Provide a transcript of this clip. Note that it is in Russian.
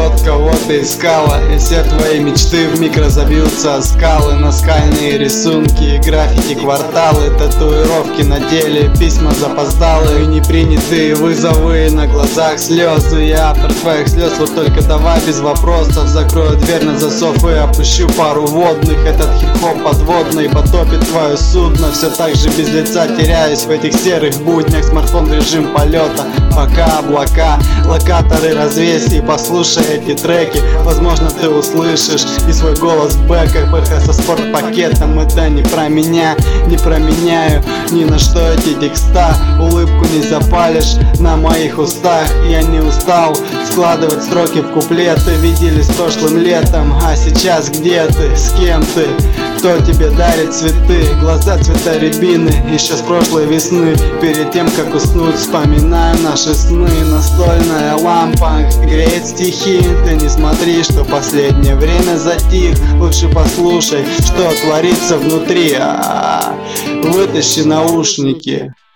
тот, кого ты искала, и все твои мечты вмиг разобьются о скалы. Наскальные рисунки, граффити, кварталы, татуировки на теле, письма запоздалые, непринятые вызовы, на глазах слезы. Я автор твоих слез, вот только давай без вопросов. Закрою дверь на засов и опущу пару водных. Этот хип-хоп подводный потопит твое судно. Все так же без лица теряюсь в этих серых буднях. Смартфон режим полета, пока облака, локаторы развесь и послушай эти треки. Возможно ты услышишь и свой голос в бэках. БХ со спортпакетом, это не про меня. Не променяю ни на что эти текста. Улыбку не запалишь на моих устах. Я не устал складывать строки в куплеты. Виделись прошлым летом, а сейчас где ты? С кем ты? Кто тебе дарит цветы? Глаза цвета рябины еще с прошлой весны. Перед тем как уснуть вспоминаю наши сны. Настольная лампа греет стихи. Ты не смотри, что последнее время затих. Лучше послушай, что творится внутри. Вытащи наушники.